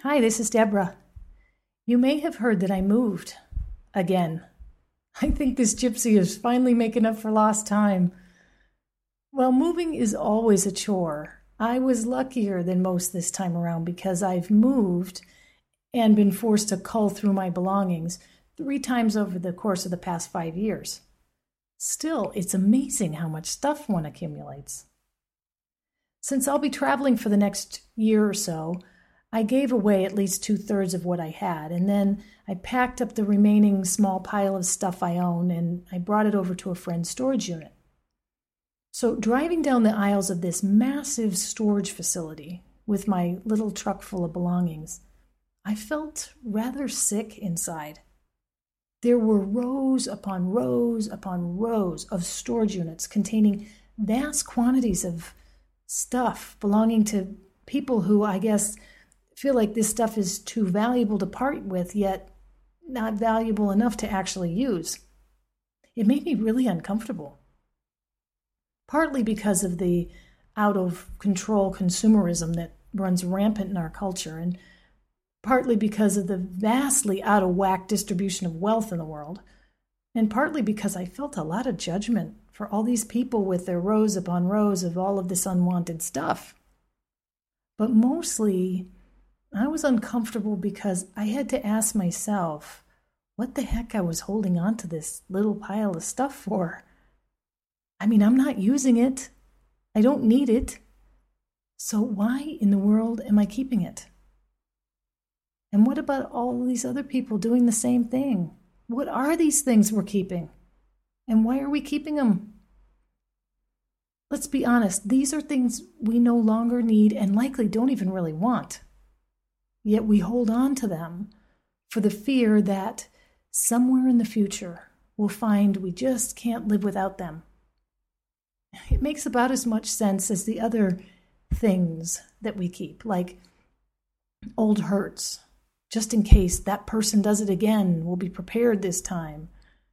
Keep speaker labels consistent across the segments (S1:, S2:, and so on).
S1: Hi, this is Deborah. You may have heard that I moved. Again. I think this gypsy is finally making up for lost time. Well, moving is always a chore. I was luckier than most this time around because I've moved and been forced to cull through my belongings 3 times over the course of the past 5 years. Still, it's amazing how much stuff one accumulates. Since I'll be traveling for the next year or so, I gave away at least 2/3 of what I had, and then I packed up the remaining small pile of stuff I own and I brought it over to a friend's storage unit. So driving down the aisles of this massive storage facility with my little truck full of belongings, I felt rather sick inside. There were rows upon rows upon rows of storage units containing vast quantities of stuff belonging to people who, I guess, feel like this stuff is too valuable to part with, yet not valuable enough to actually use. It made me really uncomfortable. Partly because of the out-of-control consumerism that runs rampant in our culture, and partly because of the vastly out-of-whack distribution of wealth in the world, and partly because I felt a lot of judgment for all these people with their rows upon rows of all of this unwanted stuff. But mostly, I was uncomfortable because I had to ask myself what the heck I was holding on to this little pile of stuff for. I mean, I'm not using it. I don't need it. So why in the world am I keeping it? And what about all these other people doing the same thing? What are these things we're keeping? And why are we keeping them? Let's be honest, these are things we no longer need and likely don't even really want. Yet we hold on to them for the fear that somewhere in the future we'll find we just can't live without them. It makes about as much sense as the other things that we keep, like old hurts. Just in case that person does it again, we'll be prepared this time.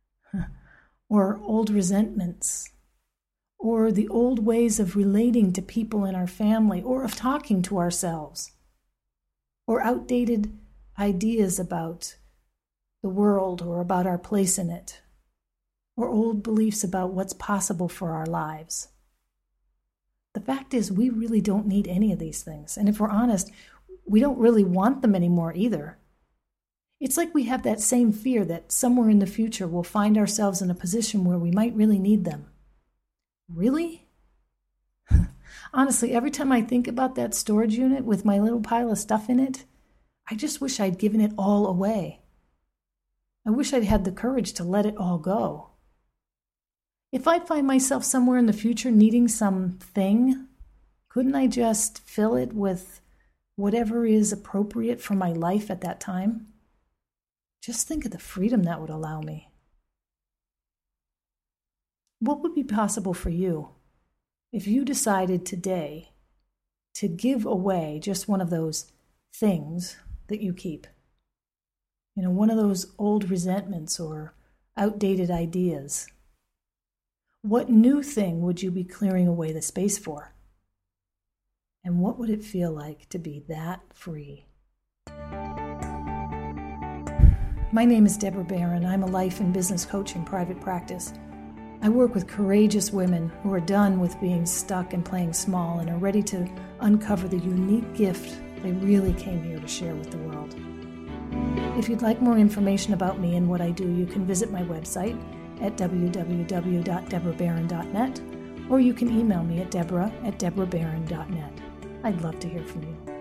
S1: Or old resentments. Or the old ways of relating to people in our family, or of talking to ourselves. Or outdated ideas about the world or about our place in it. Or old beliefs about what's possible for our lives. The fact is, we really don't need any of these things. And if we're honest, we don't really want them anymore either. It's like we have that same fear that somewhere in the future we'll find ourselves in a position where we might really need them. Really? Honestly, every time I think about that storage unit with my little pile of stuff in it, I just wish I'd given it all away. I wish I'd had the courage to let it all go. If I find myself somewhere in the future needing something, couldn't I just fill it with whatever is appropriate for my life at that time? Just think of the freedom that would allow me. What would be possible for you if you decided today to give away just one of those things that you keep? You know, one of those old resentments or outdated ideas. What new thing would you be clearing away the space for? And what would it feel like to be that free? My name is Deborah Barron. I'm a life and business coach in private practice. I work with courageous women who are done with being stuck and playing small and are ready to uncover the unique gift they really came here to share with the world. If you'd like more information about me and what I do, you can visit my website at www.deborahbarron.net, or you can email me at deborah@deborahbarron.net. I'd love to hear from you.